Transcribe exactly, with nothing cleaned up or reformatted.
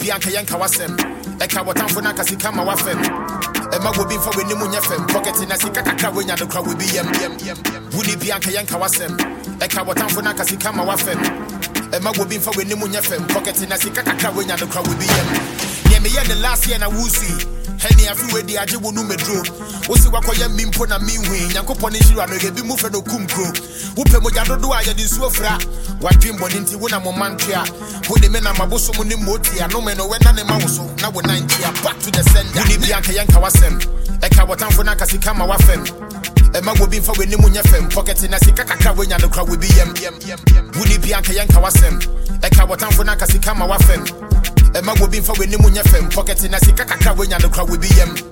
Bianca Yanka wasem. Eka watamfo na kasi kama wafem. Ema wo bi mfa weni mu nyefem. Pocket na sika kakra wenya no kra we bi yem yem yem. Wuni Bianca Yanka wasem. Eka watamfo na kasi kama wafem. Ema wo bi mfa weni mu nyefem. Pocket na sika kakra wenya no kra we bi yem. Ye me ye the last year na wusi. Henny afi we di aje wo nu medro. Wo si wakoye mimpo na minwi. Nyankopon njira no ye bi mu fe no kumkro. Wo pe moja dodo a ye di suofra. Wadwin boni nti wo na mo mantwa. Wo de me na maboso mu ni moti ano me no we na ne ma wo so. Na wo ninety back to the sender. Wuni Bianca Yanka wasem. Eka watamfo na kasi kama wafem. Ema wo bi mfa weni mu nyefem. Pocket na sika kakra wenya no kra we bi yem yem yem. Wuni Bianca Yanka wasem. Eka watamfo na kasi kama wafem. Ema wo bi mfa weni mu nyefem. Pocket na sika kakra wenya no kra we bi yem.